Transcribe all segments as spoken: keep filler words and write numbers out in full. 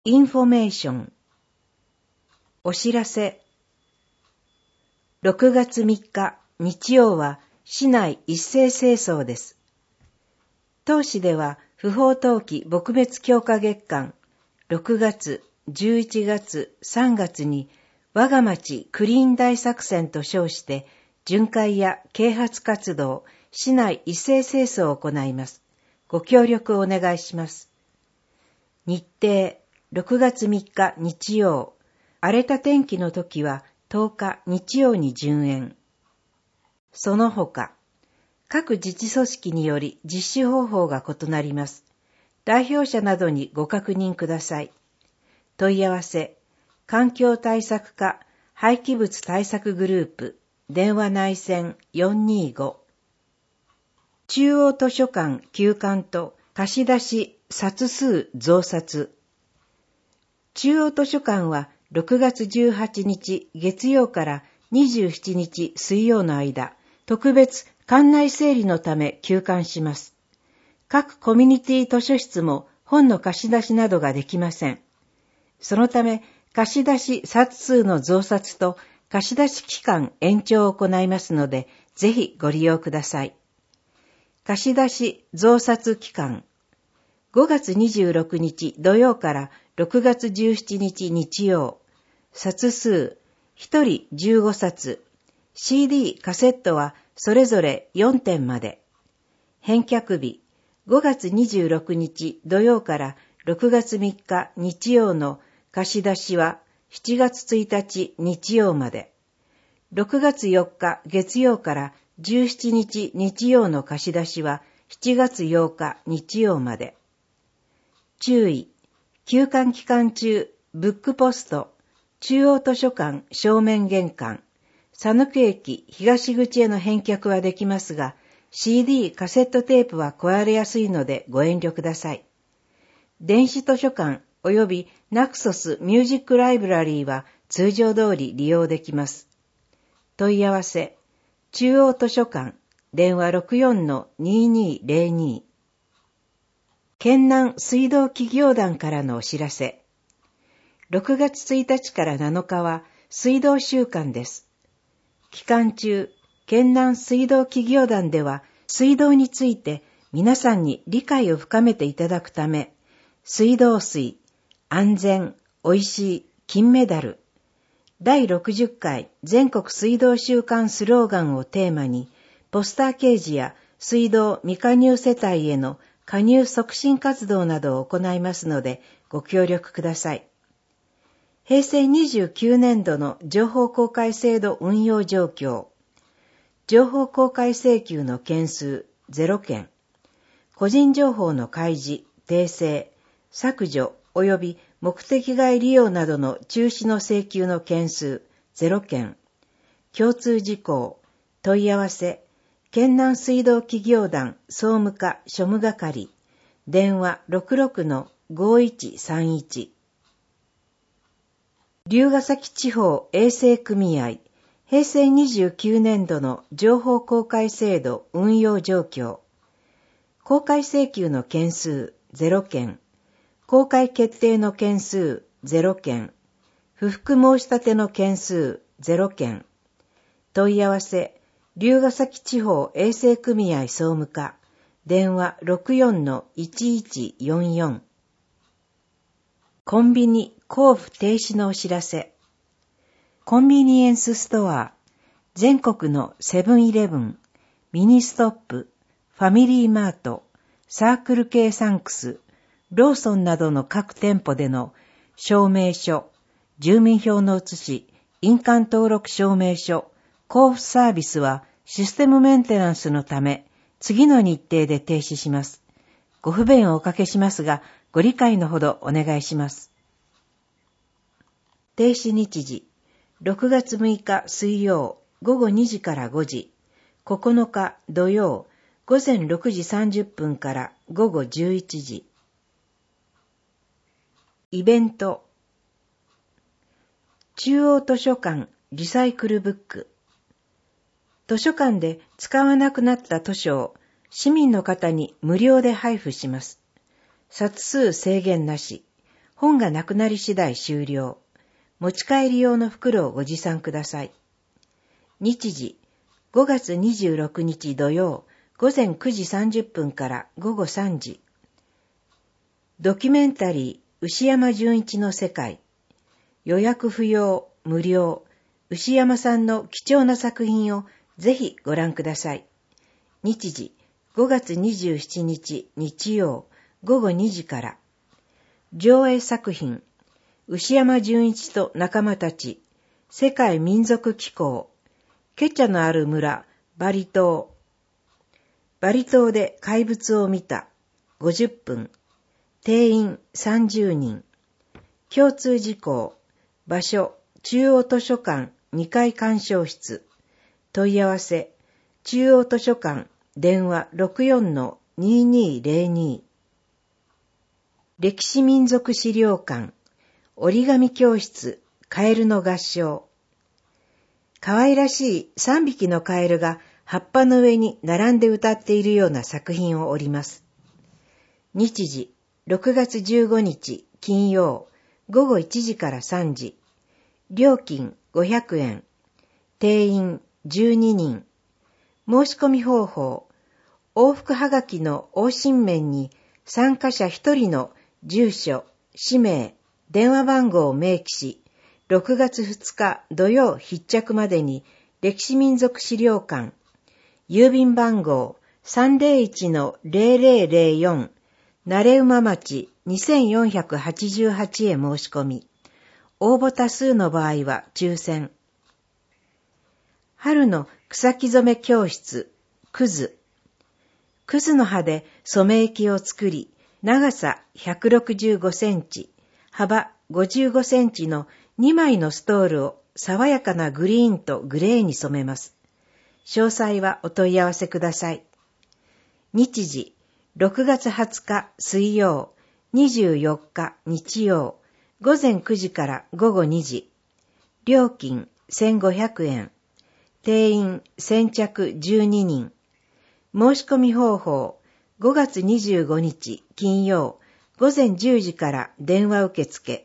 インフォメーション。お知らせ。ろくがつみっか日曜は市内一斉清掃です。当市では不法投棄撲滅強化月間ろくがつ、じゅういちがつ、さんがつに我が町クリーン大作戦と称して巡回や啓発活動、市内一斉清掃を行います。ご協力をお願いします。日程ろくがつみっか日曜、荒れた天気の時はとおか日曜に順延。その他、各自治組織により実施方法が異なります。代表者などにご確認ください。問い合わせ、環境対策課廃棄物対策グループ、電話内線よんにーご。中央図書館休館と貸し出し冊数増刷。中央図書館はろくがつじゅうはちにち月曜からにじゅうしちにち水曜の間、特別館内整理のため休館します。各コミュニティ図書室も本の貸し出しなどができません。そのため、貸し出し冊数の増刷と貸し出し期間延長を行いますので、ぜひご利用ください。貸し出し増刷期間、ごがつにじゅうろくにち土曜からろくがつじゅうしちにち日曜、冊数ひとりじゅうごさつ、シーディー カセットはそれぞれよんてんまで。返却日、ごがつにじゅうろくにち土曜からろくがつみっか日曜の貸し出しはしちがつついたち日曜まで。ろくがつよっか月曜からじゅうしちにち日曜の貸し出しはしちがつようか日曜まで。注意、休館期間中、ブックポスト、中央図書館正面玄関、佐野区駅東口への返却はできますが、シーディー カセットテープは壊れやすいのでご遠慮ください。電子図書館及びナクソスミュージックライブラリーは通常通り利用できます。問い合わせ、中央図書館、電話 ろくよんのにーにーぜろに。県南水道企業団からのお知らせ。ろくがつついたちからなのかは水道週間です。期間中、県南水道企業団では水道について皆さんに理解を深めていただくため、水道水、安全、おいしい、金メダル、だいろくじゅっかい全国水道週間スローガンをテーマに、ポスター掲示や水道未加入世帯への加入促進活動などを行いますので、ご協力ください。へいせいにじゅうきゅうねんどの情報公開制度運用状況。情報公開請求の件数ゼロけん。個人情報の開示、訂正、削除及び目的外利用などの中止の請求の件数ゼロけん。共通事項、問い合わせ、県南水道企業団総務課庶務係、電話 ろくろくのごいちさんいち。龍ケ崎地方衛生組合、へいせいにじゅうきゅうねんどの情報公開制度運用状況。公開請求の件数ゼロけん。公開決定の件数ゼロけん。不服申し立ての件数ゼロけん。問い合わせ、龍ケ崎地方衛生組合総務課、電話 ろくよんのいちいちよんよん。コンビニ交付停止のお知らせ。コンビニエンスストア、全国のセブンイレブン、ミニストップ、ファミリーマート、サークル系サンクス、ローソンなどの各店舗での証明書、住民票の写し、印鑑登録証明書、交付サービスはシステムメンテナンスのため、次の日程で停止します。ご不便をおかけしますが、ご理解のほどお願いします。停止日時、ろくがつむいか水曜ごごにじからごじ、ここのか土曜ごぜんろくじさんじゅっぷんからごごじゅういちじ。イベント。中央図書館リサイクルブック。図書館で使わなくなった図書を市民の方に無料で配布します。冊数制限なし。 本がなくなり次第終了。持ち帰り用の袋をご持参ください。日時、ごがつにじゅうろくにち土曜、午前くじさんじゅっぷんから午後さんじ。ドキュメンタリー、牛山純一の世界。予約不要、無料。牛山さんの貴重な作品をぜひご覧ください。日時、ごがつにじゅうしちにち日曜、午後にじから。上映作品、牛山純一と仲間たち、世界民族機構、ケチャのある村、バリ島。バリ島で怪物を見た、ごじゅっぷん。定員さんじゅうにん。共通事項、場所、中央図書館にかい鑑賞室。問い合わせ、中央図書館、電話 ろくよんのににーぜろに。歴史民族資料館、折り紙教室、カエルの合唱。可愛らしいさんびきのカエルが葉っぱの上に並んで歌っているような作品を折ります。日時、ろくがつじゅうごにち金曜、午後いちじからさんじ。料金ごひゃくえん。定員じゅうににん。申し込み方法、往復はがきの往診面に参加者ひとりの住所、氏名、電話番号を明記し、ろくがつふつか土曜必着までに歴史民族資料館、郵便番号 さんぜろいちのぜろぜろぜろよん、慣馬町にせんよんひゃくはちじゅうはちへ申し込み、応募多数の場合は抽選。春の草木染め教室、くず。くずの葉で染め液を作り、長さひゃくろくじゅうごセンチ、幅ごじゅうごセンチのにまいのストールを爽やかなグリーンとグレーに染めます。詳細はお問い合わせください。日時、ろくがつはつか水曜、にじゅうよっか日曜、午前くじから午後にじ。料金せんごひゃくえん。定員先着じゅうににん。申し込み方法、ごがつにじゅうごにち金曜、午前じゅうじから電話受付。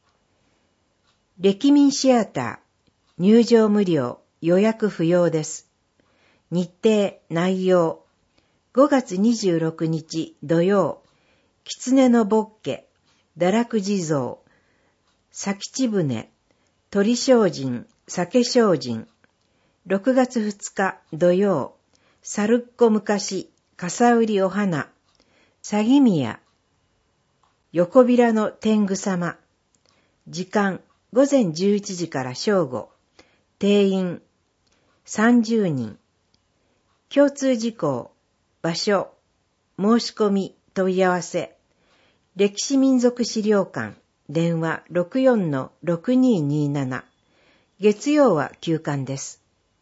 歴民シアター、入場無料、予約不要です。日程、内容、ごがつにじゅうろくにち土曜、狐のボッケ、堕落地蔵、佐吉船、鳥精進、酒精進。ろくがつふつか土曜、さるっこ昔、傘売りお花、詐欺宮、横びらの天狗様。時間、ごぜんじゅういちじから正午。定員、さんじゅうにん。共通事項、場所、申し込み、問い合わせ。歴史民族資料館、電話 ろくよんのろくにーにーなな。月曜は休館です。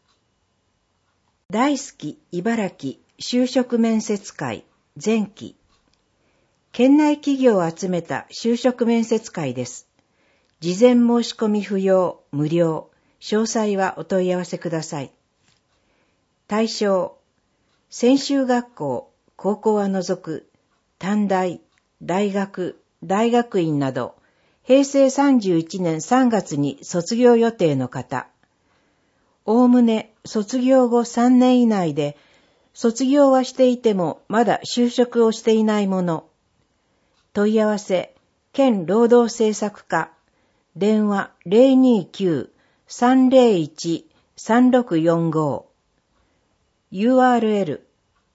大好き茨城就職面接会前期。県内企業を集めた就職面接会です。事前申し込み不要、無料。詳細はお問い合わせください。対象、専修学校、高校は除く、短大、大学、大学院など、へいせいさんじゅういちねんさんがつに卒業予定の方。おおむね卒業後さんねん以内で、卒業はしていてもまだ就職をしていないもの。問い合わせ、県労働政策課、電話 ゼロにきゅう さんぜろいち さんろくよんご。ユーアールエル、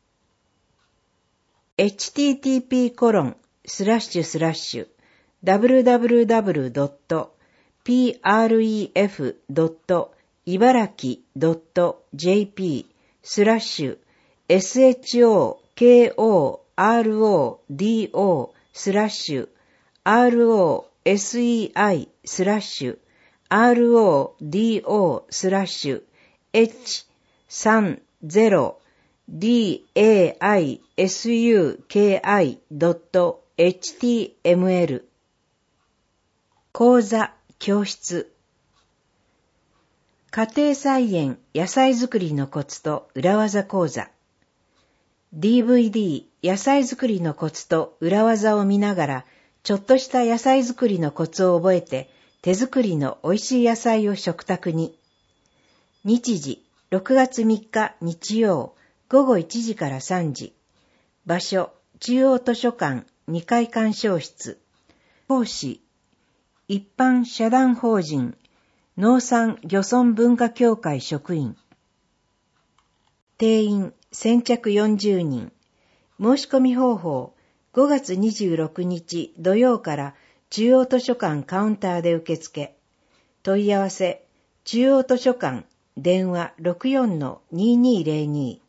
エイチティーティーピーコロンスラッシュスラッシュダブリューダブリューダブリュードットピーアールイーエフドットいばらきドットジェーピースラッシュエスエイチオーケーオーアールオーディーオースラッシュ アールオーエスイーアイ スラッシュ アールオーディーオー スラッシュ エイチさんぜろディーエーアイエスユーケーアイドットエイチティーエムエル 講座教室。家庭菜園野菜作りのコツと裏技講座。ディーブイディー 野菜作りのコツと裏技を見ながらちょっとした野菜作りのコツを覚えて、手作りの美味しい野菜を食卓に。日時、ろくがつみっか日曜、ごごいちじからさんじ。場所、中央図書館にかい鑑賞室。講師、一般社団法人、農産漁村文化協会職員。定員、先着よんじゅうにん。申し込み方法、ごがつにじゅうろくにち土曜から中央図書館カウンターで受付。問い合わせ、中央図書館、電話 ろくよんのにーにーぜろに。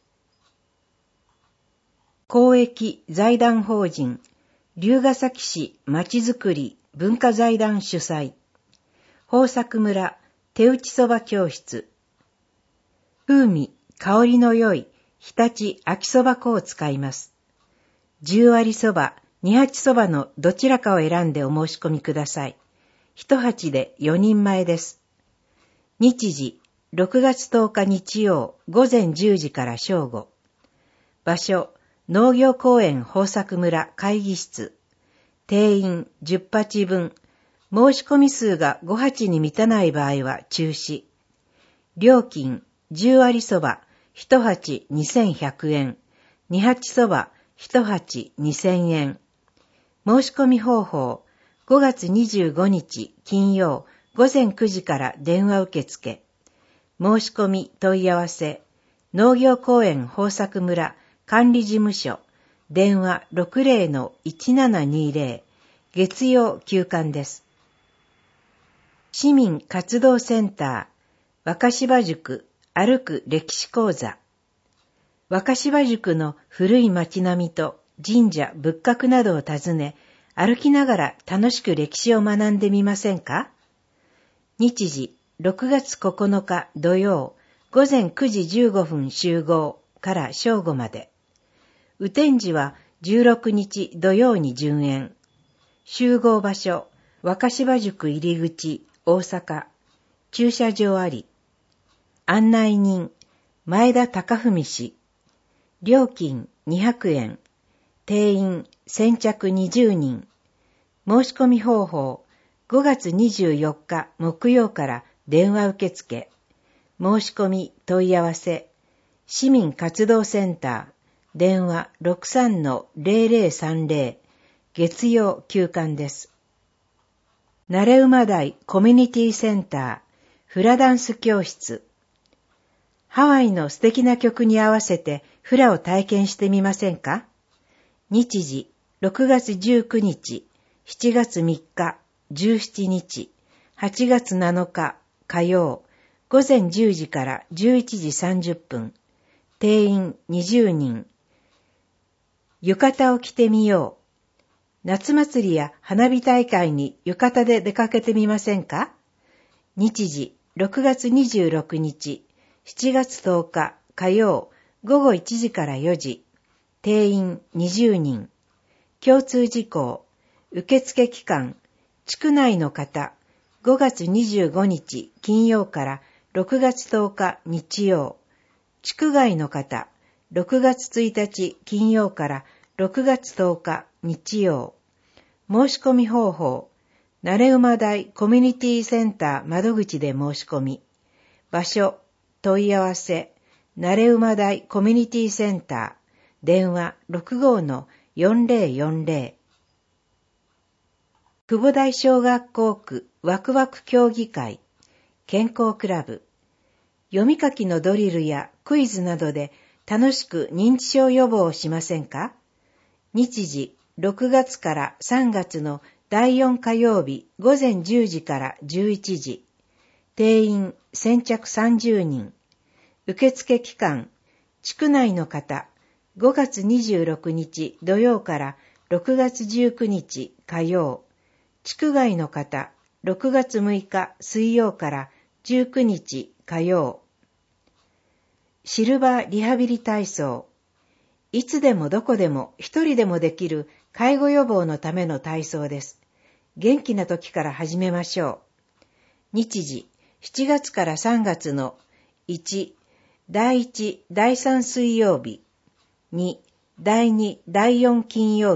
公益財団法人、龍ケ崎市まちづくり文化財団主催。豊作村手打ちそば教室。風味、香りの良い日立秋そば粉を使います。十割そば、二八そばのどちらかを選んでお申し込みください。一鉢でよにんまえです。日時、ろくがつとおか日曜、午前じゅうじから正午。場所、農業公園豊作村会議室。定員じゅっぱちぶん。申し込み数がご鉢に満たない場合は中止。料金、十割そば、一鉢にせんひゃくえん。二八そば、一鉢にせんえん。申し込み方法、ごがつにじゅうごにち金曜、午前くじから電話受付。申し込み問い合わせ、農業公園豊作村管理事務所、電話 ろくぜろのいちななにぜろ、月曜休館です。市民活動センター、若柴宿歩く歴史講座。若柴宿の古い街並みと神社仏閣などを訪ね、歩きながら楽しく歴史を学んでみませんか？日時、ろくがつここのか土曜、午前くじじゅうごふん集合から正午まで。雨天時はじゅうろくにち土曜に順延。集合場所、若柴宿入口、大阪。駐車場あり。案内人、前田貴文氏。料金にひゃくえん。定員先着にじゅうにん。申し込み方法、ごがつにじゅうよっか木曜から電話受付。申し込み問い合わせ、市民活動センター、電話 ろくさんのぜろぜろさんぜろ、月曜休館です。慣れ馬台コミュニティセンター、フラダンス教室。ハワイの素敵な曲に合わせてフラを体験してみませんか？日時、ろくがつじゅうくにち、しちがつみっか、じゅうしちにち、はちがつなのか火曜、午前じゅうじからじゅういちじさんじゅっぷん。定員にじゅうにん。浴衣を着てみよう。夏祭りや花火大会に浴衣で出かけてみませんか？日時、ろくがつにじゅうろくにち、しちがつとおか火曜、ごごいちじからよじ。定員にじゅうにん。共通事項、受付期間、地区内の方、ごがつにじゅうごにち金曜からろくがつとおか日曜。地区外の方、ろくがつついたち金曜からろくがつとおか日曜。申し込み方法、慣れ馬台コミュニティセンター窓口で申し込み。場所、問い合わせ、慣れ馬台コミュニティセンター、電話 ろくごのよんぜろよんぜろ。久保台小学校区ワクワク協議会、健康クラブ。読み書きのドリルやクイズなどで楽しく認知症予防をしませんか？日時、ろくがつからさんがつのだいよんかようび午前じゅうじからじゅういちじ。定員先着さんじゅうにん。受付期間、地区内の方、ごがつにじゅうろくにち土曜からろくがつじゅうくにち火曜。地区外の方、ろくがつむいか水曜からじゅうくにち火曜。シルバーリハビリ体操。いつでもどこでも一人でもできる介護予防のための体操です。元気な時から始めましょう。日時、しちがつからさんがつのいち、だいいち、だいさん水曜日、に、だいに、だいよん金曜日、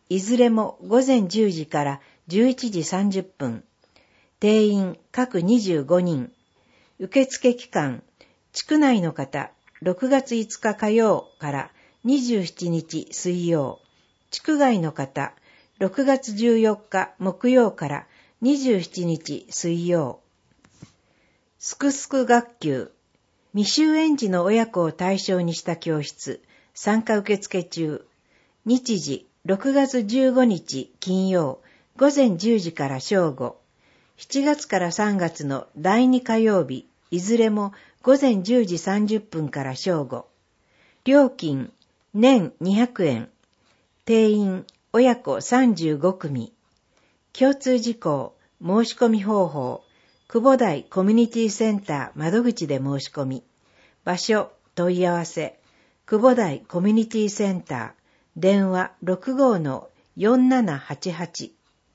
いずれも午前じゅうじからじゅういちじさんじゅっぷん。定員各にじゅうごにん。受付期間、地区内の方、ろくがついつか火曜からにじゅうしちにち水曜。地区外の方、ろくがつじゅうよっか木曜からにじゅうしちにち水曜。すくすく学級、未就園児の親子を対象にした教室、参加受付中。日時、ろくがつじゅうごにち金曜、午前じゅうじから正午。しちがつからさんがつのだいに火曜日、いずれも午前じゅうじさんじゅっぷんから正午。料金、年にひゃくえん。定員、親子さんじゅうごくみ。共通事項、申し込み方法、久保台コミュニティセンター窓口で申し込み。場所、問い合わせ、久保台コミュニティセンター、電話 ろくごーのよんななはちはち。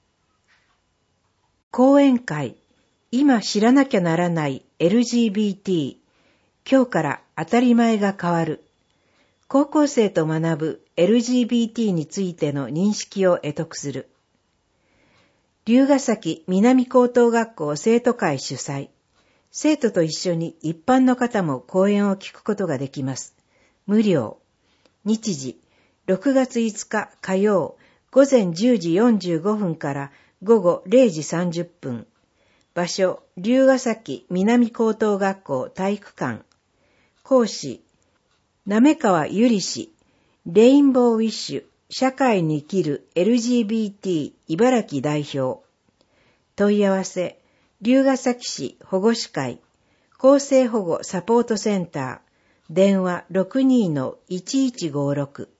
講演会、今知らなきゃならない エルジービーティー、今日から当たり前が変わる。高校生と学ぶ エルジービーティー についての認識を得得する。龍ヶ崎南高等学校生徒会主催。生徒と一緒に一般の方も講演を聞くことができます。無料。日時、ろくがついつか火曜、午前じゅうじよんじゅうごふんから午後れいじさんじゅっぷん。場所、龍ヶ崎南高等学校体育館。講師、滑川ゆり氏、レインボーウィッシュ、社会に生きる エルジービーティー 茨城代表。問い合わせ、龍ヶ崎市保護司会、厚生保護サポートセンター、電話 ろくにーのいちいちごろく。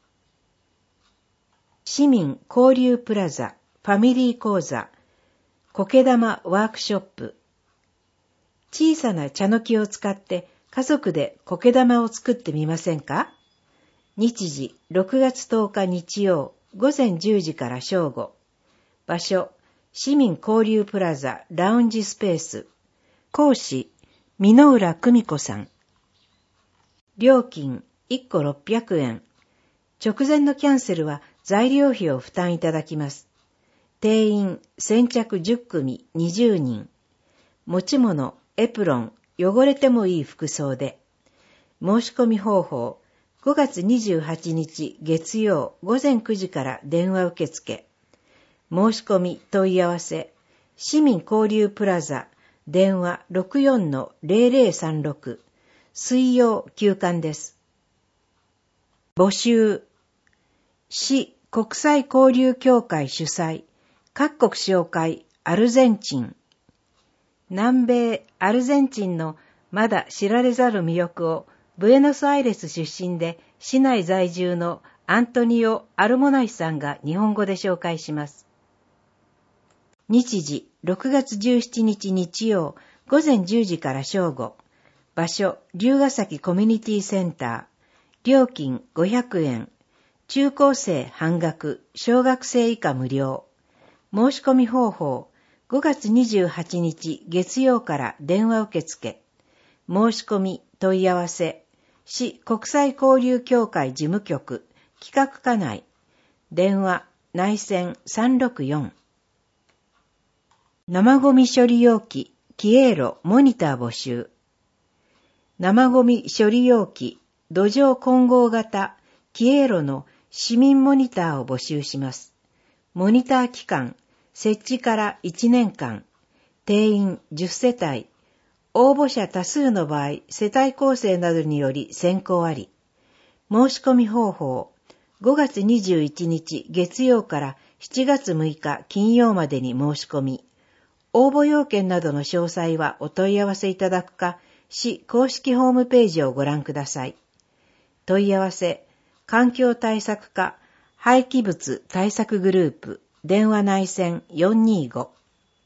市民交流プラザ、ファミリー講座、苔玉ワークショップ。小さな茶の木を使って家族で苔玉を作ってみませんか？日時、ろくがつとおか日曜、午前じゅうじから正午。場所、市民交流プラザラウンジスペース。講師、箕浦久美子さん。料金、いっころっぴゃくえん。直前のキャンセルは材料費を負担いただきます。定員、先着じゅっくみにじゅうにん。持ち物、エプロン、汚れてもいい服装で。申し込み方法、ごがつにじゅうはちにち月曜午前くじから電話受付。申し込み問い合わせ、市民交流プラザ、電話 ろくよんのぜろぜろさんろく。水曜休館です。募集。市国際交流協会主催、各国紹介、アルゼンチン。南米アルゼンチンのまだ知られざる魅力をブエノスアイレス出身で市内在住のアントニオ・アルモナイさんが日本語で紹介します。日時、ろくがつじゅうしちにち日曜、午前じゅうじから正午。場所、龍ヶ崎コミュニティセンター。料金ごひゃくえん。中高生半額、小学生以下無料。申し込み方法、ごがつにじゅうはちにち月曜から電話受付。申し込み、問い合わせ、市国際交流協会事務局、企画課内。電話、内線さんろくよん。生ゴミ処理容器、キエーロ、モニター募集。生ゴミ処理容器、土壌混合型、キエーロの市民モニターを募集します。モニター期間、設置からいちねんかん。定員じゅっせたい。応募者多数の場合、世帯構成などにより選考あり。申し込み方法、ごがつにじゅういちにち月曜からしちがつむいか金曜までに申し込み。応募要件などの詳細はお問い合わせいただくか、市公式ホームページをご覧ください。問い合わせ、環境対策課、廃棄物対策グループ、電話内線よんにーご。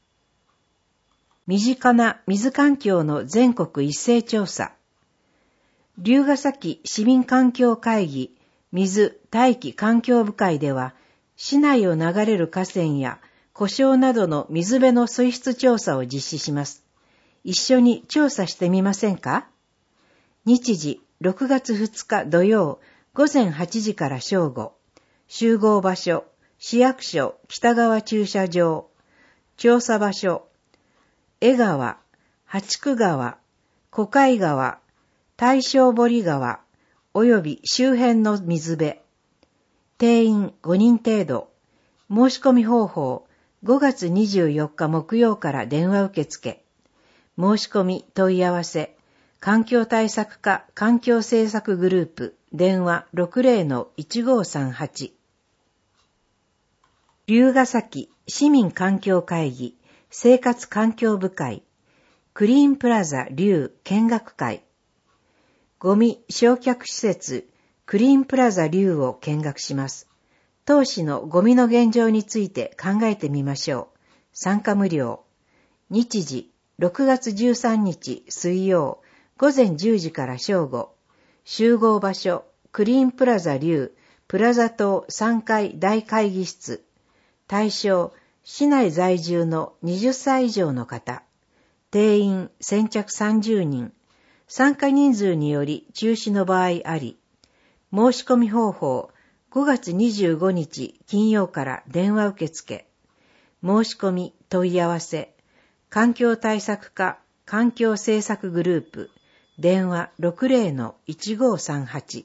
身近な水環境の全国一斉調査。龍ヶ崎市民環境会議水大気環境部会では、市内を流れる河川や故障などの水辺の水質調査を実施します。一緒に調査してみませんか？日時、ろくがつふつか土曜、午前はちじから正午。集合場所、 市役所北川駐車場、調査場所、江川、八九川、小海川、大正堀川、及び周辺の水辺。定員ごにん程度。申し込み方法、ごがつにじゅうよっか木曜から電話受付。申し込み問い合わせ、環境対策課環境政策グループ、電話 ろくぜろのいちごさんはち。龍ヶ崎市民環境会議生活環境部会、クリーンプラザ龍見学会、ゴミ焼却施設クリーンプラザ龍を見学します。当市のゴミの現状について考えてみましょう。参加無料。日時ろくがつじゅうさんにち水曜午前じゅうじから正午。集合場所クリーンプラザ龍プラザ棟さんかい大会議室。対象市内在住のはたち以上の方。定員先着さんじゅうにん。参加人数により中止の場合あり。申し込み方法、ごがつにじゅうごにち金曜から電話受付。申し込み問い合わせ、環境対策課環境政策グループ、電話 ろくぜろのいちごさんはち。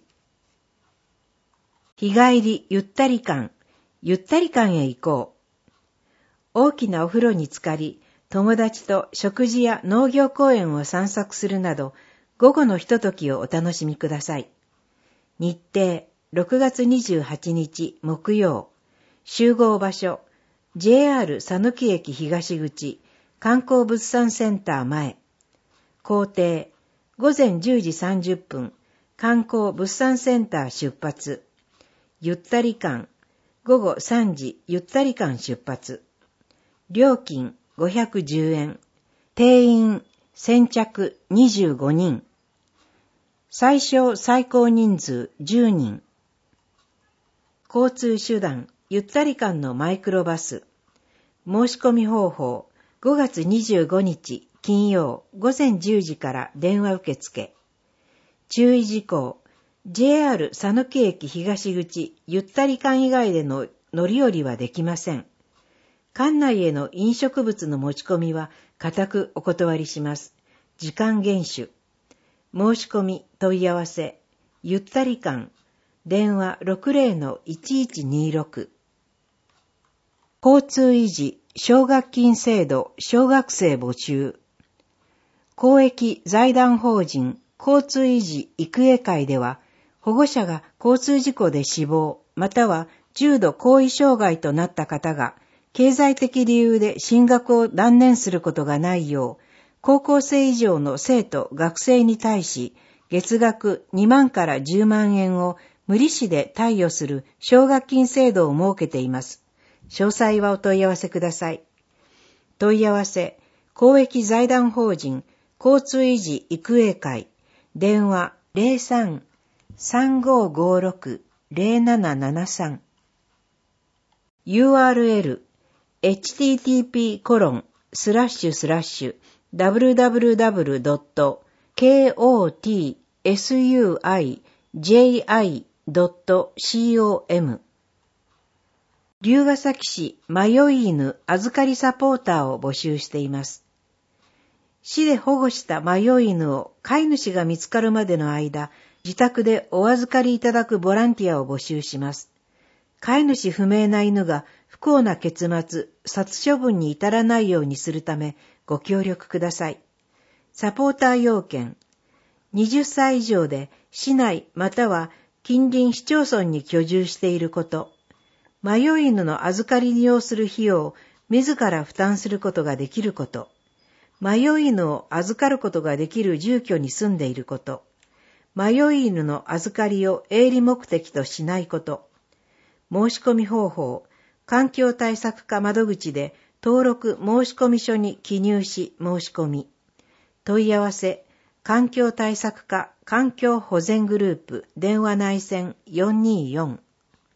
日帰りゆったり館、ゆったり館へ行こう。大きなお風呂に浸かり、友達と食事や農業公園を散策するなど、午後のひとときをお楽しみください。日程、ろくがつにじゅうはちにち木曜。集合場所、ジェイアール 佐貫駅東口、観光物産センター前。行程、ごぜんじゅうじさんじゅっぷん、観光物産センター出発。ゆったり館、ごごさんじゆったり館出発。料金ごひゃくじゅうえん。定員先着にじゅうごにん。最小最高人数じゅうにん。交通手段、ゆったり館のマイクロバス。申し込み方法、ごがつにじゅうごにち金曜午前じゅうじから電話受付。注意事項、ジェイアール 佐貫駅東口ゆったり館以外での乗り降りはできません。館内への飲食物の持ち込みは固くお断りします。時間厳守。申し込み問い合わせ、ゆったり館、電話 ろくぜろのいちいちにろく。交通維持、奨学金制度、小学生募集。公益財団法人交通維持育英会では、保護者が交通事故で死亡、または重度後遺障害となった方が、経済的理由で進学を断念することがないよう、高校生以上の生徒・学生に対し、月額にまんからじゅうまんえんを無利子で貸与する奨学金制度を設けています。詳細はお問い合わせください。問い合わせ、公益財団法人交通維持育英会、電話 ゼロさん さんごーごーろく ゼロななななさん。ユーアールエル、エイチティーティーピーコロンスラッシュスラッシュダブリューダブリューダブリュードットケーオーティーエスユーアイジェイアイドットコム。龍ヶ崎市迷い犬預かりサポーターを募集しています。市で保護した迷い犬を飼い主が見つかるまでの間、自宅でお預かりいただくボランティアを募集します。飼い主不明な犬が不幸な結末、殺処分に至らないようにするためご協力ください。サポーター要件、はたち以上で市内または近隣市町村に居住していること、迷い犬の預かりに要する費用を自ら負担することができること、迷い犬を預かることができる住居に住んでいること、迷い犬の預かりを営利目的としないこと、申し込み方法、環境対策課窓口で登録申込書に記入し申し込み。問い合わせ、環境対策課環境保全グループ電話内線よんにーよん。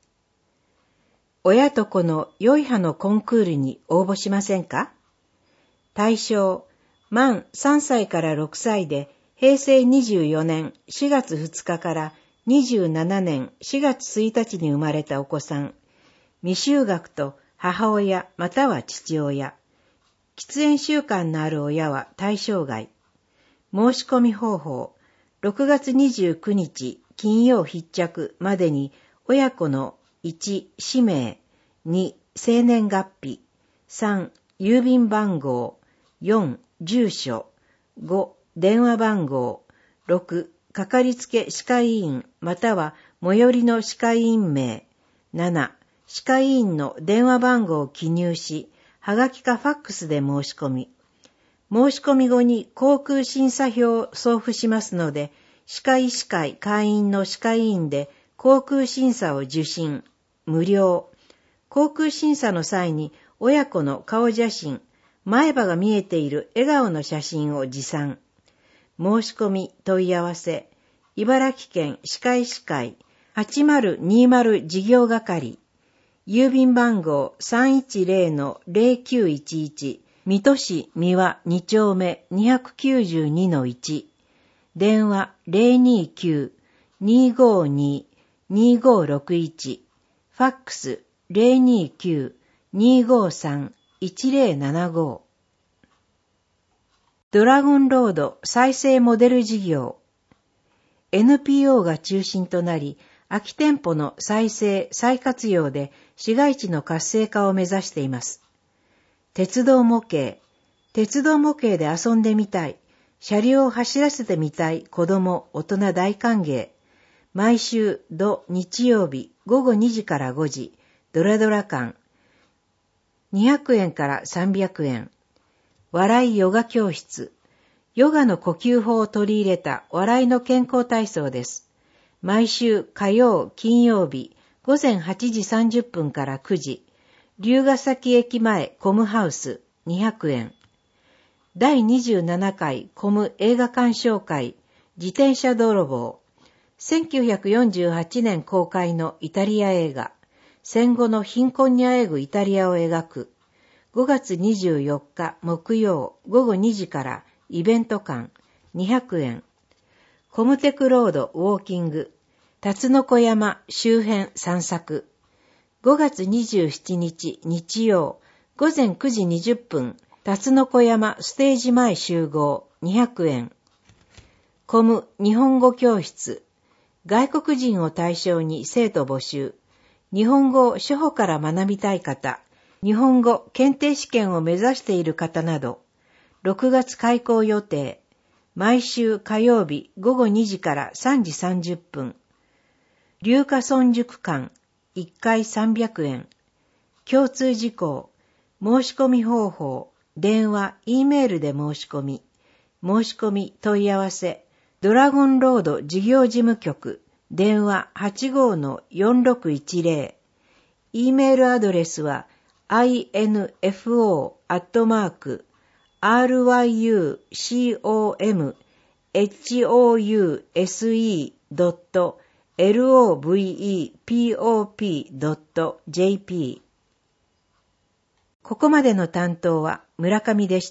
親と子の良い歯のコンクールに応募しませんか？対象、満さんさいからろくさいでへいせいにじゅうよねんしがつふつかからにじゅうななねんしがつついたちに生まれたお子さん、 未就学と母親または父親、喫煙習慣のある親は対象外。申し込み方法、ろくがつにじゅうくにち金曜必着までに親子のいち、氏名、に、生年月日、さん、郵便番号、よん、住所、ご、電話番号、ろく、かかりつけ歯科医院または最寄りの歯科医院名、なな、歯科医院の電話番号を記入し、はがきかファックスで申し込み、申し込み後に航空審査票を送付しますので、歯科医師会会員の歯科医院で航空審査を受診、無料。航空審査の際に親子の顔写真、前歯が見えている笑顔の写真を持参。申し込み問い合わせ、茨城県歯科医師会 はちまるにまる 事業係、郵便番号 さんいちゼロ ゼロきゅういちいち、水戸市三輪に丁目 にひゃくきゅうじゅうにのいち、電話 ゼロにきゅう にーごーにー にーごーろくいち、ファックス ゼロにきゅう にーごーさん いちゼロななご。ドラゴンロード再生モデル事業。エヌピーオー が中心となり、空き店舗の再生・再活用で市街地の活性化を目指しています。鉄道模型、鉄道模型で遊んでみたい、車両を走らせてみたい子供、大人大歓迎。毎週土日曜日ごごにじからごじ、ドラドラ館。にひゃくえんからさんびゃくえん。笑いヨガ教室。ヨガの呼吸法を取り入れた笑いの健康体操です。毎週火曜、金曜日、午前はちじさんじゅっぷんからくじ、龍ヶ崎駅前コムハウスにひゃくえん。だいにじゅうななかいコム映画鑑賞会、自転車泥棒。せんきゅうひゃくよんじゅうはちねん公開のイタリア映画、戦後の貧困にあえぐイタリアを描く。ごがつにじゅうよっか木曜ごごにじからイベント館にひゃくえん。コムテクロードウォーキング、辰の子山周辺散策。ごがつにじゅうしちにち日曜ごぜんくじにじゅっぷん、辰の子山ステージ前集合にひゃくえん。コム日本語教室、外国人を対象に生徒募集。日本語を初歩から学びたい方、日本語検定試験を目指している方など、ろくがつ開講予定。毎週火曜日ごごにじからさんじさんじゅっぷん。龍華村塾館いっかいさんびゃくえん。共通事項、申し込み方法、電話、Eメールで申し込み。申し込み問い合わせ、ドラゴンロード事業事務局、電話 はちごーのよんろくいちゼロ。Eメールアドレスは アイエヌエフオー アットマーク アールワイユーシーオーエムエイチオーユーエスイー ドット ローブイポップ ドット ジェーピー。ここまでの担当は村上でした。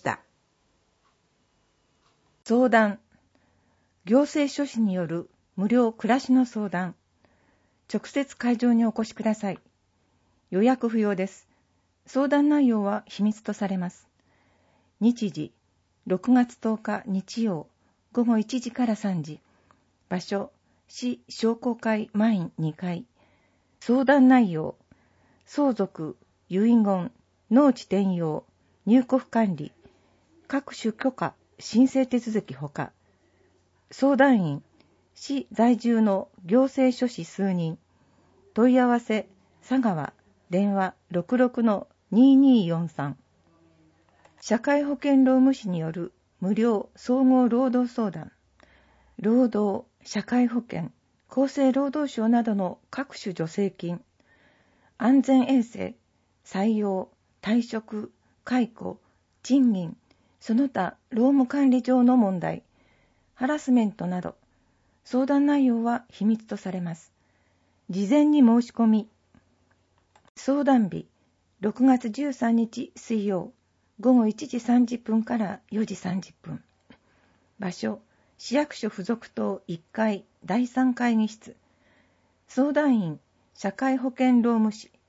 相談。行政書士による無料暮らしの相談。直接会場にお越しください。予約不要です。相談内容は秘密とされます。日時、ろくがつとおか日曜、ごごいちじからさんじ。場所、市商工会前にかい。相談内容、相続、遺言、農地転用、入庫府管理、各種許可、申請手続きほか。相談員、市在住の行政書士数人。問い合わせ、佐川、電話 ろくろくのにーにーよんさん。社会保険労務士による無料総合労働相談。労働、社会保険、厚生労働省などの各種助成金。安全衛生、採用、退職、解雇、賃金、その他労務管理上の問題、ハラスメントなど、相談内容は秘密とされます。事前に申し込み。相談日、ろくがつじゅうさんにち水曜、ごごいちじさんじゅっぷんからよじさんじゅっぷん。場所、市役所附属棟いっかいだいさん会議室。相談員、社会保険労務士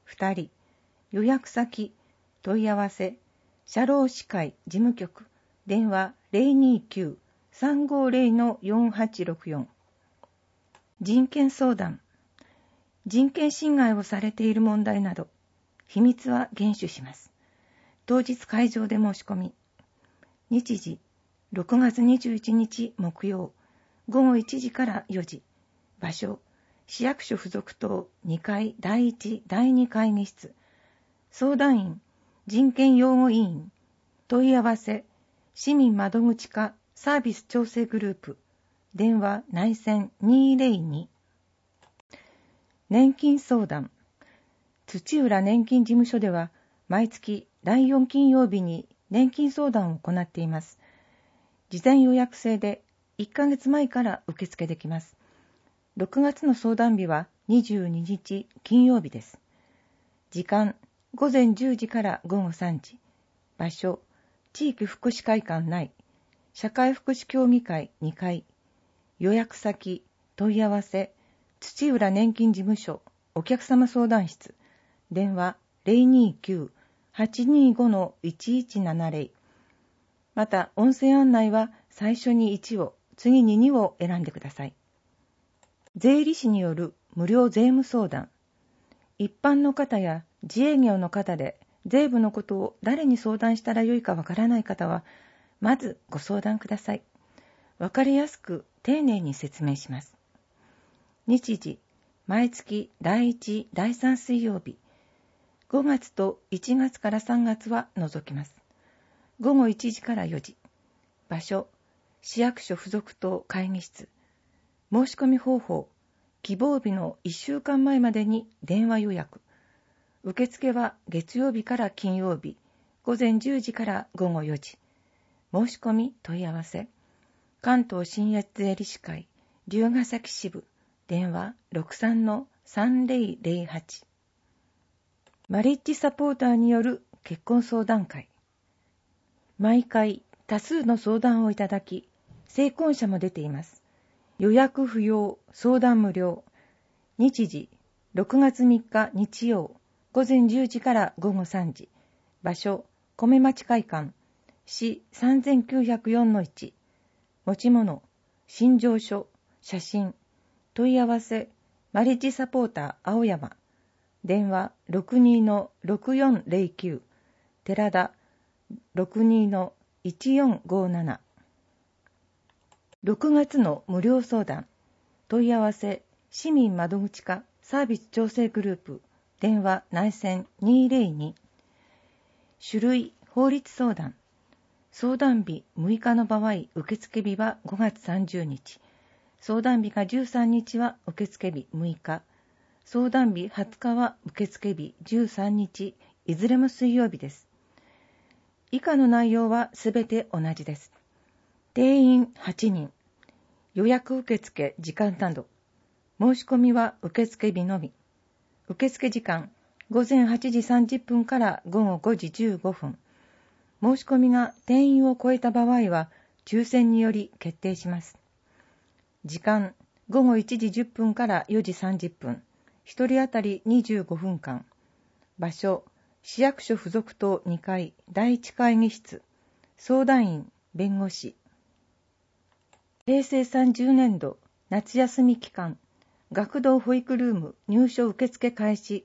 ふたり、予約先、問い合わせ、社労士会事務局、電話 ゼロにきゅう さんごゼロ のよんはちろくよん。人権相談、人権侵害をされている問題など、秘密は厳守します。当日会場で申し込み。日時、ろくがつにじゅういちにち木曜、ごごいちじからよじ。場所、市役所附属棟にかいだいいちだいに会議室。相談員、人権擁護委員。問い合わせ、市民窓口課サービス調整グループ。電話内線にーぜろに。年金相談。土浦年金事務所では、毎月だいよん金曜日に年金相談を行っています。事前予約制でいっかげつまえから受付できます。ろくがつの相談日はにじゅうににち金曜日です。時間、ごぜんじゅうじからごごさんじ。場所、地域福祉会館内、社会福祉協議会にかい。予約先、問い合わせ、土浦年金事務所、お客様相談室、電話 ゼロにきゅう はちにご のいちいちななゼロ。また、音声案内は最初にいちを、次ににを選んでください。税理士による無料税務相談。一般の方や自営業の方で税務のことを誰に相談したらよいかわからない方は、まずご相談ください。わかりやすく丁寧に説明します。日時、毎月だいいち、だいさん水曜日。ごがつといちがつからさんがつは除きます。ごごいちじからよじ。場所、市役所附属棟会議室。申し込み方法、希望日のいっしゅうかんまえまでに電話予約。受付は月曜日から金曜日、ごぜんじゅうじからごごよじ。申し込み問い合わせ、関東信越税理士会、龍ケ崎支部、電話 ろくさんのさんぜろぜろはち。マリッジサポーターによる結婚相談会。毎回多数の相談をいただき、成婚者も出ています。予約不要、相談無料。日時、ろくがつみっか日曜、ごぜんじゅうじからごごさんじ。場所、米町会館、市さんぜんきゅうひゃくよんのいち。持ち物、身上書、写真。問い合わせ、マリッジサポーター青山。電話 ろくにのろくよんぜろきゅう。寺田 ろくにのいちよんごなな。ろくがつの無料相談。問い合わせ、市民窓口課サービス調整グループ。電話内線にーぜろに。種類、法律相談。相談日むいかの場合、受付日はごがつさんじゅうにち。相談日がじゅうさんにちは受付日むいか。相談日はつかは受付日じゅうさんにち、いずれも水曜日です。以下の内容はすべて同じです。定員はちにん。予約受付時間など。申し込みは受付日のみ。受付時間、ごぜんはちじさんじゅっぷんからごごごじじゅうごふん。申し込みが定員を超えた場合は、抽選により決定します。時間、ごごいちじじゅっぷんからよじさんじゅっぷん。ひとり当たりにじゅうごふんかん。場所、市役所附属棟にかいだいいち会議室。相談員、弁護士。へいせいさんじゅうねんど夏休み期間、学童保育ルーム入所受付開始。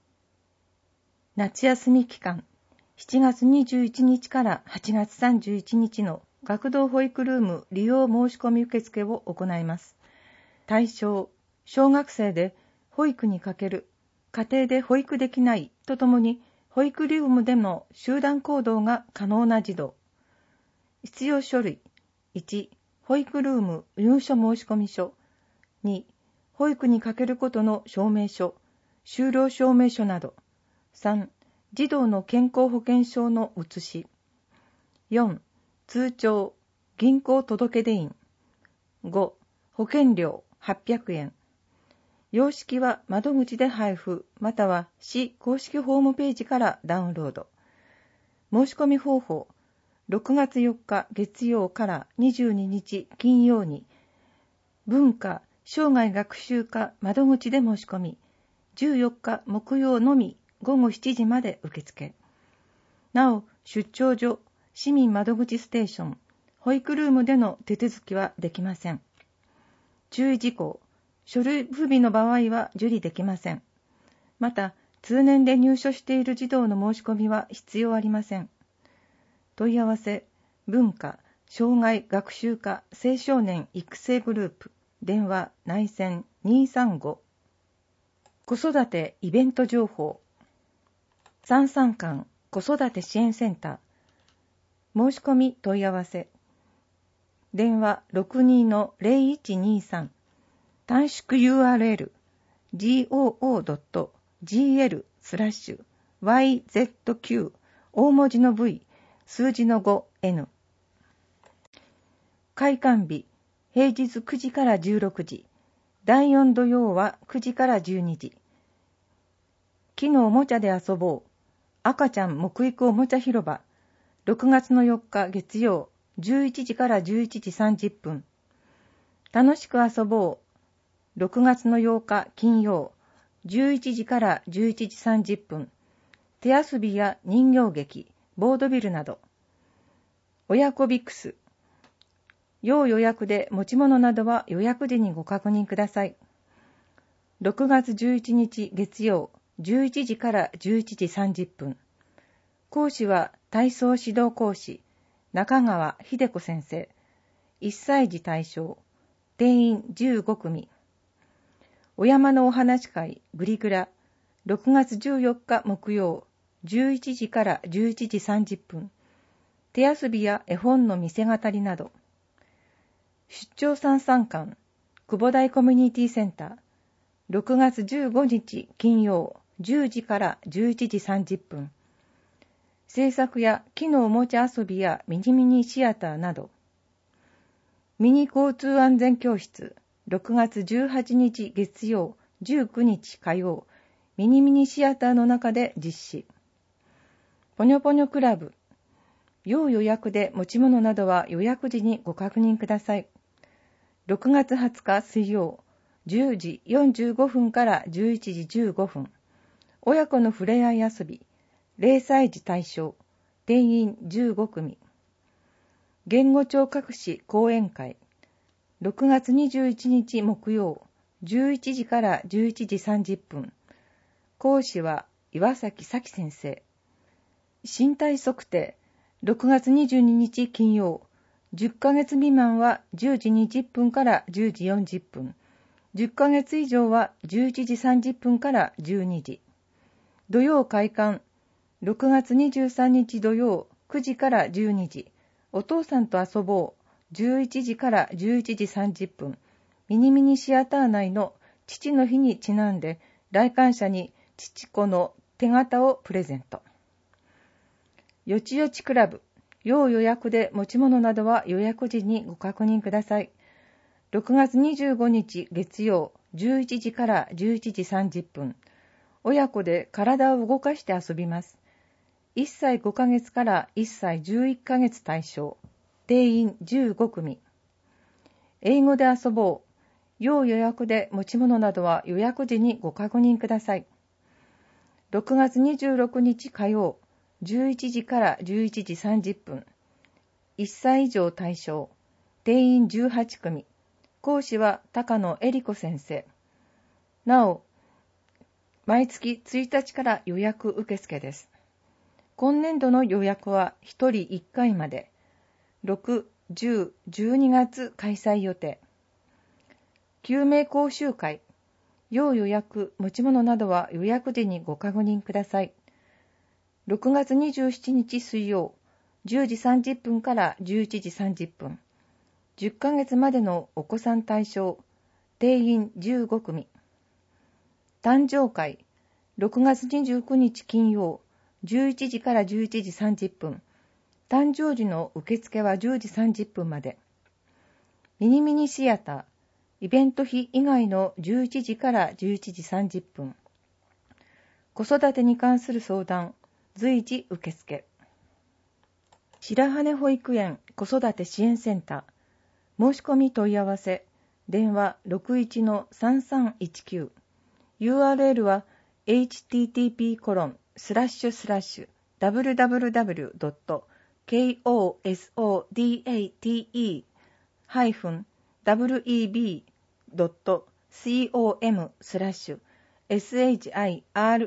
夏休み期間、しちがつにじゅういちにちからはちがつさんじゅういちにちの学童保育ルーム利用申し込み受付を行います。対象、小学生で保育にかける、家庭で保育できないとともに、保育ルームでの集団行動が可能な児童。必要書類、いち、保育ルーム入所申込書。に、保育にかけることの証明書、就労証明書など。さん、児童の健康保険証の写し。よん、通帳、銀行届出印。ご、保険料はっぴゃくえん。様式は窓口で配布、または市公式ホームページからダウンロード。申し込み方法、ろくがつよっか月曜からにじゅうににち金曜に、文化・生涯学習課窓口で申し込み、じゅうよっか木曜のみごごしちじまで受付。なお、出張所、市民窓口ステーション、保育ルームでの手続きはできません。注意事項、書類不備の場合は受理できません。また、通年で入所している児童の申し込みは必要ありません。問い合わせ、文化、障害学習課青少年育成グループ、電話内線にさんご。子育てイベント情報、三三館子育て支援センター、申し込み問い合わせ、電話 ろくにのゼロいちにさん、短縮 ユーアールエル、ジーオーオードットジーエルスラッシュワイゼットキュー 大文字の V、数字の ごエヌ。開館日、平日くじからじゅうろくじ、だいよん土曜はくじからじゅうにじ。木のおもちゃで遊ぼう、赤ちゃん木育おもちゃ広場、ろくがつのよっか月曜、じゅういちじからじゅういちじさんじゅっぷん。楽しく遊ぼう、ろくがつのようか金曜、じゅういちじからじゅういちじさんじゅっぷん。手遊びや人形劇、ボードビルなど。親子ビックス。要予約で持ち物などは予約時にご確認ください。ろくがつじゅういちにち月曜、じゅういちじからじゅういちじさんじゅっぷん。講師は体操指導講師、中川秀子先生。いっさい児対象。定員じゅうごくみ。お山のお話会グリグラ、ろくがつじゅうよっか木曜、じゅういちじからじゅういちじさんじゅっぷん。手遊びや絵本の見せ語りなど。出張三三館、久保台コミュニティセンター、ろくがつじゅうごにち金曜、じゅうじからじゅういちじさんじゅっぷん。制作や木のおもちゃ遊びやミニミニシアターなど。ミニ交通安全教室、ろくがつじゅうはちにち月曜、じゅうくにち火曜、ミニミニシアターの中で実施。ぽにょぽにょクラブ、要予約で持ち物などは予約時にご確認ください。ろくがつはつか水曜、じゅうじよんじゅうごふんからじゅういちじじゅうごふん。親子のふれあい遊び、ゼロさい児対象、定員じゅうごくみ。言語聴覚士講演会、ろくがつにじゅういちにち木曜、じゅういちじからじゅういちじさんじゅっぷん。講師は岩崎咲先生。身体測定、ろくがつにじゅうににち金曜、じゅっかげつ未満はじゅうじにじゅっぷんからじゅうじよんじゅっぷん。じゅっかげつ以上はじゅういちじさんじゅっぷんからじゅうにじ。土曜開館、ろくがつにじゅうさんにち土曜くじからじゅうにじ。お父さんと遊ぼう、じゅういちじからじゅういちじさんじゅっぷん。ミニミニシアター内の父の日にちなんで、来館者に父子の手形をプレゼント。よちよちクラブ、要予約で持ち物などは予約時にご確認ください。ろくがつにじゅうごにち月曜、じゅういちじからじゅういちじさんじゅっぷん。親子で体を動かして遊びます。いっさいごかげつからいっさいじゅういっかげつ対象。定員じゅうごくみ。英語で遊ぼう。要予約で持ち物などは予約時にご確認ください。ろくがつにじゅうろくにち火曜、じゅういちじからじゅういちじさんじゅっぷん。いっさい以上対象。定員じゅうはちくみ。講師は高野恵里子先生。なお、毎月ついたちから予約受付です。今年度の予約はひとりいっかいまで。ろく、じゅう、じゅうにがつ開催予定。救命講習会。要予約、持ち物などは予約時にご確認ください。ろくがつにじゅうしちにち水曜、じゅうじさんじゅっぷんからじゅういちじさんじゅっぷん。じゅっかげつまでのお子さん対象。定員じゅうごくみ。誕生会。ろくがつにじゅうくにち金曜、じゅういちじからじゅういちじさんじゅっぷん。誕生時の受付はじゅうじさんじゅっぷんまで。ミニミニシアター。イベント日以外のじゅういちじからじゅういちじさんじゅっぷん。子育てに関する相談、随時受付。白羽保育園子育て支援センター。申し込み問い合わせ。電話 ろくいちのさんさんいちきゅう。ユーアールエル はエイチティーティーピーコロンスラッシュスラッシュダブリューダブリューダブリュードットコソダテハイフンダブリューイービードットコムスラッシュシャラ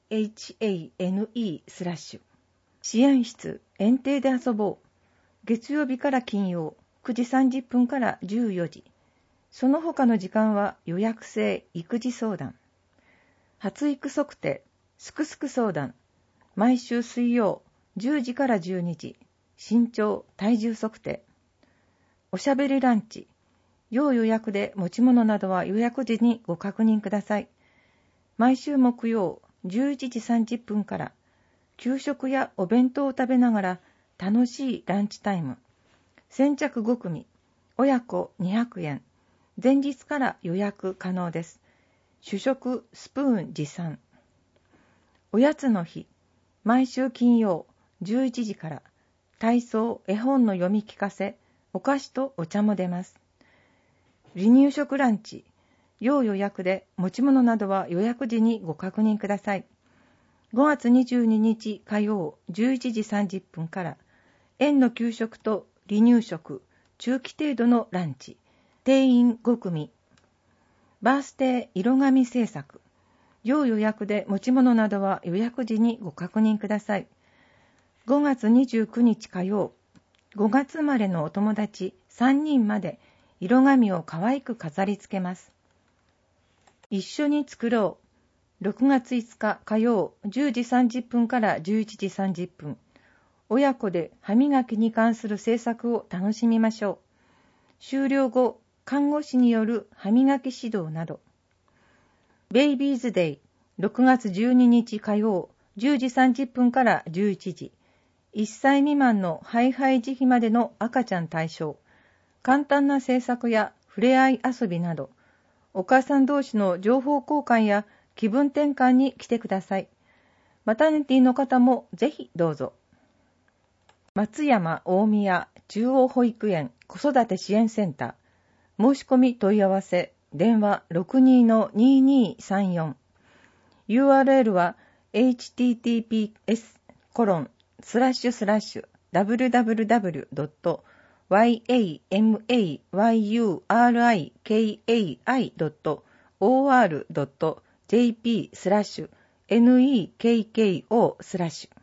ハスラッシュ支援室園庭で遊ぼう。月曜日から金曜くじさんじゅっぷんからじゅうよじ。その他の時間は予約制育児相談。発育測定すくすく相談。毎週水曜じゅうじからじゅうにじ。身長体重測定。おしゃべりランチ。要予約で持ち物などは予約時にご確認ください。毎週木曜じゅういちじさんじゅっぷんから給食やお弁当を食べながら楽しいランチタイム。先着ごくみ、親子にひゃくえん。前日から予約可能です。主食スプーン持参。おやつの日、毎週金曜じゅういちじから体操、絵本の読み聞かせ、お菓子とお茶も出ます。離乳食ランチ、要予約で持ち物などは予約時にご確認ください。ごがつにじゅうににち火曜じゅういちじさんじゅっぷんから園の給食と離乳食、中期程度のランチ、定員ごくみ。バースデー色紙制作、要予約で持ち物などは予約時にご確認ください。ごがつにじゅうくにち火曜、ごがつ生まれのお友達さんにんまで色紙を可愛く飾り付けます。一緒に作ろう。ろくがついつか火曜じゅうじさんじゅっぷんからじゅういちじさんじゅっぷん。親子で歯磨きに関する制作を楽しみましょう。終了後、看護師による歯磨き指導など。ベイビーズデイろくがつじゅうににち火曜じゅうじさんじゅっぷんからじゅういちじ。いっさい未満のハイハイ時期までの赤ちゃん対象。簡単な制作や触れ合い遊びなど、お母さん同士の情報交換や気分転換に来てください。マタニティの方もぜひどうぞ。松山大宮中央保育園子育て支援センター。申し込み問い合わせ、電話 ろくにーのにーにーさんよん。ユーアールエル は エイチティーティーピーエスコロンスラッシュスラッシュダブリューダブリューダブリュードットワイエーエムエーワイユーアールアイケーエーアイドットオーアールドットジェーピースラッシュエヌイーケーケーオースラッシュ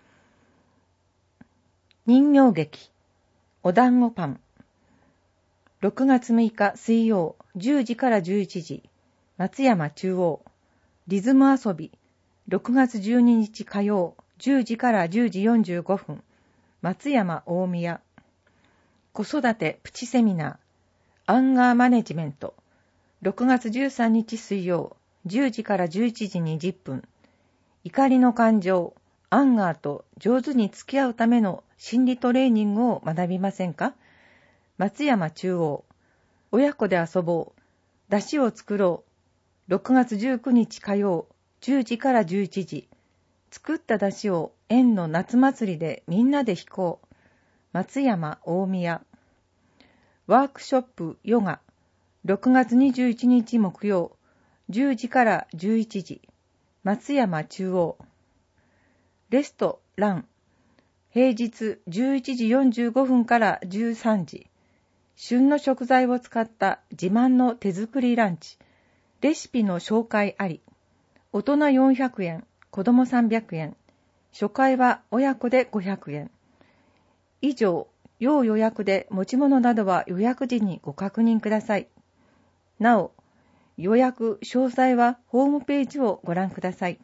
人形劇お団子パンろくがつむいか水曜じゅうじからじゅういちじ松山中央リズム遊びろくがつじゅうににち火曜じゅうじからじゅうじよんじゅうごふん松山大宮子育てプチセミナーアンガーマネジメントろくがつじゅうさんにち水曜じゅうじからじゅういちじにじゅっぷん怒りの感情アンガーと上手に付き合うための心理トレーニングを学びませんか。松山中央親子で遊ぼう出汁を作ろうろくがつじゅうくにち火曜じゅうじからじゅういちじ作った出汁を園の夏祭りでみんなで引こう松山大宮ワークショップヨガろくがつにじゅういちにち木曜じゅうじからじゅういちじ松山中央レストラン平日じゅういちじよんじゅうごふんからじゅうさんじ旬の食材を使った自慢の手作りランチレシピの紹介あり大人よんひゃくえん子供さんびゃくえん初回は親子でごひゃくえん以上要予約で持ち物などは予約時にご確認ください。なお予約詳細はホームページをご覧ください。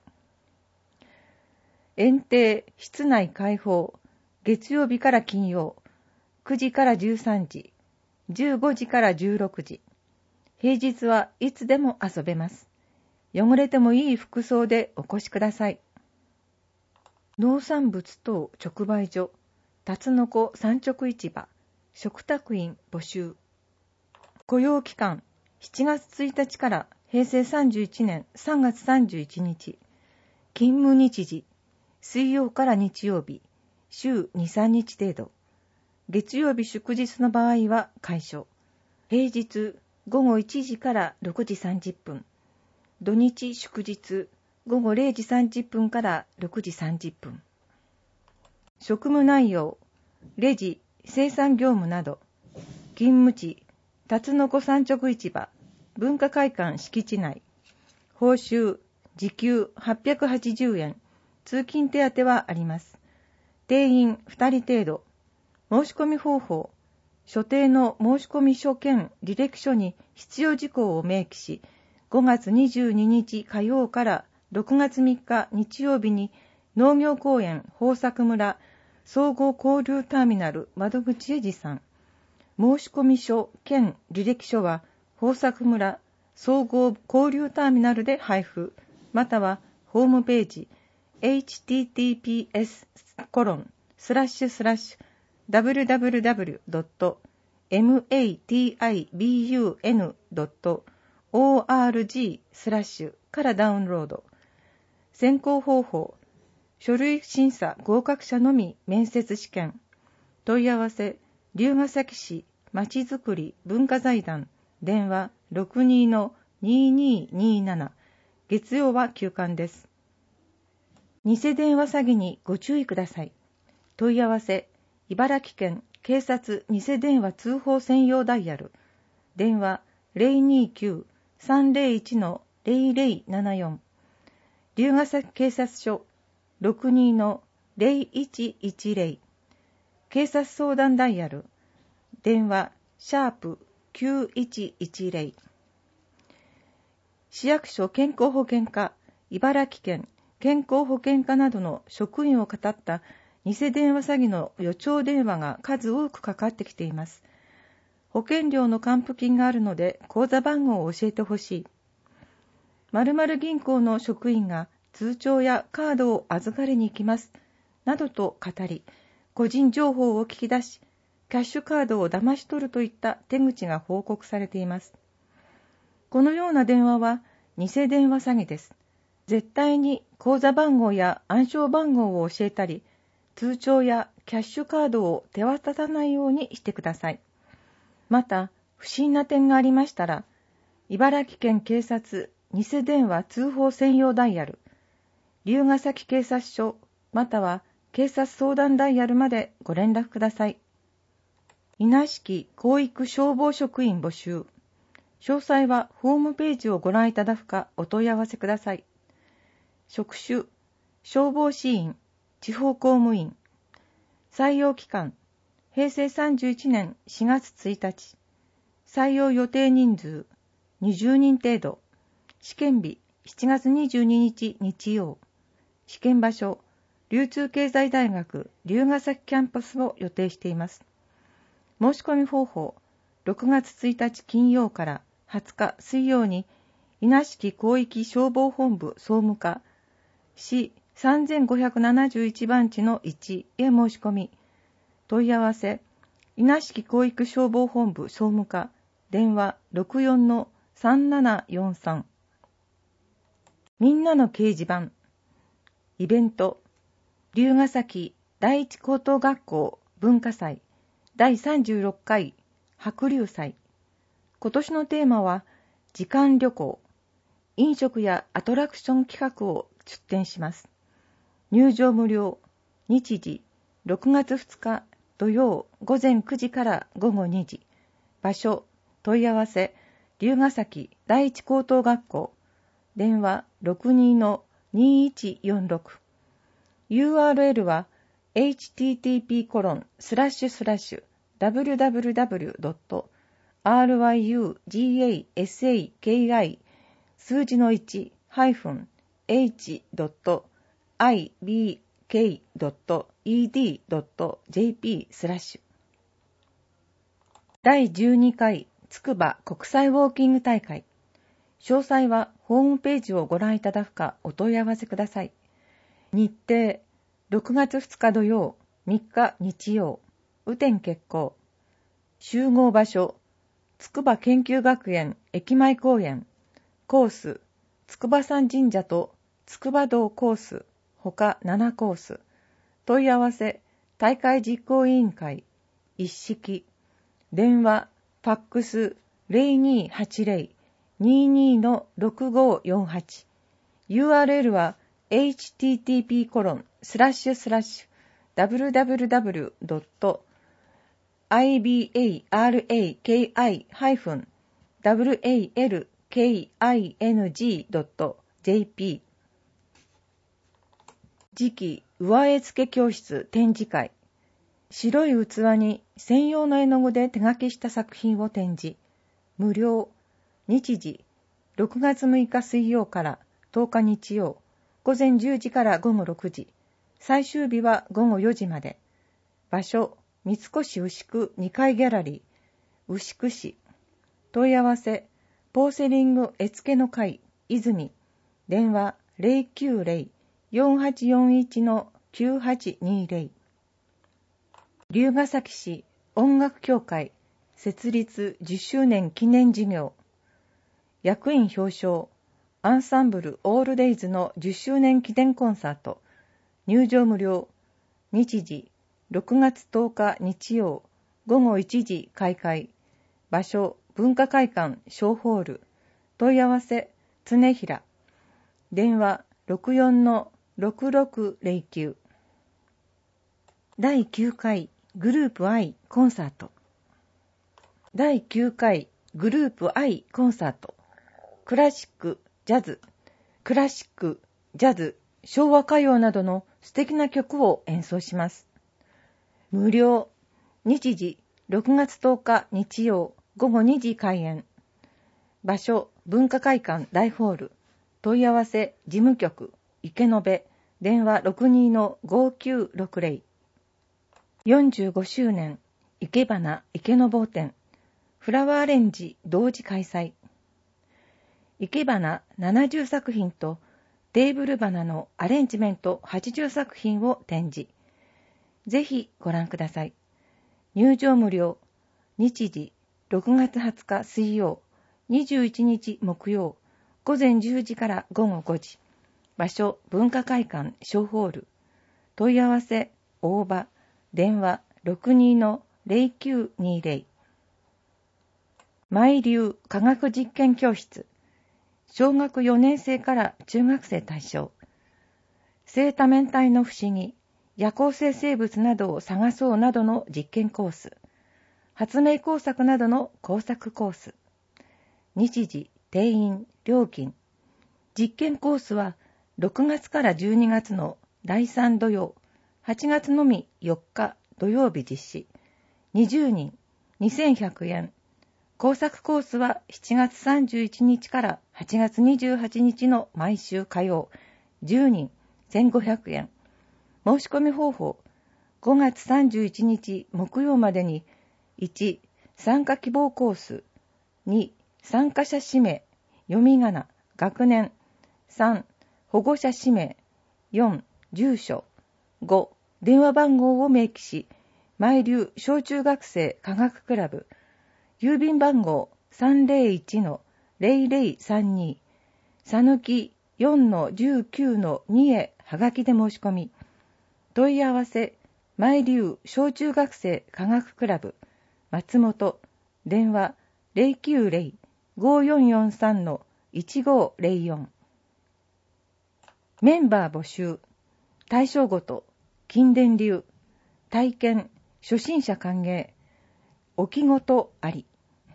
園庭室内開放月曜日から金曜くじからじゅうさんじじゅうごじからじゅうろくじ平日はいつでも遊べます。汚れてもいい服装でお越しください。農産物等直売所たつのこ産直市場食卓員募集雇用期間しちがつついたちからへいせいさんじゅういちねんさんがつさんじゅういちにち勤務日時水曜から日曜日週に、さんにち程度月曜日祝日の場合は解消平日ごごいちじからろくじさんじゅっぷん土日祝日ごごれいじさんじゅっぷんからろくじさんじゅっぷん。職務内容、レジ、生産業務など、勤務地、辰の子産直市場、文化会館敷地内、報酬、時給はっぴゃくはちじゅうえん、通勤手当はあります。定員ふたり程度。申し込み方法、所定の申し込み書兼履歴書に必要事項を明記し、ごがつにじゅうににち火曜からろくがつみっか日曜日に農業公園豊作村総合交流ターミナル窓口へ持参。申し込み書兼履歴書は豊作村総合交流ターミナルで配布、またはホームページ エイチティーティーピーエスコロンスラッシュスラッシュダブリュダブリュダブリュドットマティブンドットオーアールジースラッシュからダウンロード。選考方法、書類審査合格者のみ面接試験。問い合わせ、龍ケ崎市まちづくり文化財団、電話 ろくにーにーにーにーなな、月曜は休館です。偽電話詐欺にご注意ください。問い合わせ、茨城県警察偽電話通報専用ダイヤル、電話 ゼロにーきゅうさんゼロいちのゼロゼロななよん、龍ケ崎警察署 ろくにーのゼロいちいちゼロ、警察相談ダイヤル、電話シャープきゅういちいちゼロ、市役所健康保険課、茨城県健康保険課などの職員をかたった偽電話詐欺の予兆電話が数多くかかってきています。保険料の還付金があるので口座番号を教えてほしい。〇〇銀行の職員が通帳やカードを預かりに行きます。などと語り、個人情報を聞き出し、キャッシュカードを騙し取るといった手口が報告されています。このような電話は偽電話詐欺です。絶対に口座番号や暗証番号を教えたり、通帳やキャッシュカードを手渡さないようにしてください。また、不審な点がありましたら、茨城県警察偽電話通報専用ダイヤル、龍ケ崎警察署、または警察相談ダイヤルまでご連絡ください。稲敷広域消防職員募集。詳細はホームページをご覧いただくかお問い合わせください。職種、消防士員、地方公務員。採用期間、へいせいさんじゅういちねんしがつついたち。採用予定人数、にじゅうにん程度。試験日、しちがつにじゅうににち日曜。試験場所、流通経済大学龍ケ崎キャンパスを予定しています。申し込み方法、ろくがつついたち金曜からはつか水曜に、稲敷広域消防本部総務課、市さんぜんごひゃくななじゅういちばんちのいちへ申し込み、問い合わせ、稲敷広域消防本部総務課、電話 ろくよんのさんななよんさん。みんなの掲示板、イベント、龍ケ崎第一高等学校文化祭だいさんじゅうろっかい白龍祭。今年のテーマは時間旅行、飲食やアトラクション企画を出展します。入場無料、日時ろくがつふつか土曜ごぜんくじからごごにじ、場所問い合わせ龍ケ崎第一高等学校、電話 ろくにーのにーいちよんろく、ユーアールエル は エイチティーティーピーコロンスラッシュスラッシュダブリュダブリュダブリュドットアールワイユージーエーエスエーケーアイ 数字のいちハイフン エイチドットアイビーケードットイーディードットジェーピー スラッシュだいじゅうにかいつくば国際ウォーキング大会。詳細はホームページをご覧いただくかお問い合わせください。日程、ろくがつふつか土曜、みっか日曜、雨天決行。集合場所、筑波研究学園駅前公園。コース、筑波山神社と筑波道コース、他ななコース。問い合わせ、大会実行委員会、一式。電話、ファックスゼロにーはちゼロ にーにーのろくごーよんはち。 ユーアールエル は エイチティーティーピーコロンスラッシュスラッシュダブリューダブリューダブリュードットアイビーエーアールエーケーアイダブリューエーエルケーアイエヌジードットジェーピー 次期上絵付け教室展示会。白い器に専用の絵の具で手書きした作品を展示。無料。日時ろくがつむいか水曜からとおか日曜、午前じゅうじから午後ろくじ。最終日は午後よじまで。場所、三越牛久にかいギャラリー、牛久市。問い合わせ、ポーセリング絵付けの会、泉。電話ゼロきゅうゼロ よんはちよんいち きゅうはちにゼロ。龍ケ崎市音楽協会設立じゅっしゅうねん記念事業。役員表彰、アンサンブルオールデイズのじゅっしゅうねん記念コンサート。入場無料。日時ろくがつとおか日曜、午後いちじ開会。場所、文化会館小ホール。問い合わせ、常平。電話ろくよんのろくろくゼロきゅう。だいきゅうかいグループ I コンサート。だいきゅうかいグループ I コンサート。クラシック、ジャズ、クラシック、ジャズ、昭和歌謡などの素敵な曲を演奏します。無料。日時ろくがつとおか日曜、午後にじ開演。場所、文化会館大ホール。問い合わせ、事務局、池延。電話ろくにのごきゅうろくゼロ。よんじゅうごしゅうねん、いけばな池延展。フラワーアレンジ同時開催。いけばなななじゅうさくひんとテーブル花のアレンジメントはちじゅうさくひんを展示。ぜひご覧ください。入場無料。日時ろくがつはつか水曜、にじゅういちにち木曜、午前じゅうじから午後ごじ。場所、文化会館小ホール。問い合わせ、大場。電話ろくにのゼロきゅうにゼロ。マイ流科学実験教室。小学よねん生から中学生対象。正多面体の不思議、夜行性生物などを探そうなどの実験コース。発明工作などの工作コース。日時、定員、料金。実験コースはろくがつからじゅうにがつのだいさん土曜、はちがつのみよっか土曜日実施。にじゅうにん、にせんひゃくえん。工作コースはしちがつさんじゅういちにちからはちがつにじゅうはちにちの毎週火曜、じゅうにん、せんごひゃくえん。申し込み方法、ごがつさんじゅういちにち木曜までに、いち、参加希望コース、に、参加者氏名、読み仮名、学年、さん、保護者氏名、よん、住所、ご、電話番号を明記し、マイ流小中学生科学クラブ、郵便番号 さんぜろいちのゼロゼロさんに、さぬき よんのじゅうきゅうのに へはがきで申し込み。問い合わせ、マイ流小中学生科学クラブ、松本、電話ゼロきゅうゼロ ごよんよんさんのいちごゼロよん。メンバー募集、対象ごと、近電流、体験、初心者歓迎、置きごとあり。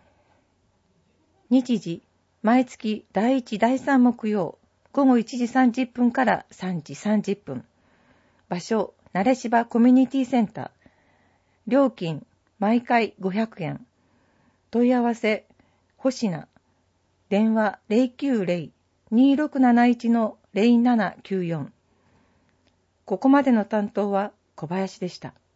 日時、毎月だいいち、だいさん木曜、午後いちじさんじゅっぷんからさんじさんじゅっぷん。場所、慣芝コミュニティセンター。料金、毎回ごひゃくえん。問い合わせ、星名。電話ゼロきゅうゼロ にろくなないちのゼロななきゅうよん。ここまでの担当は小林でした。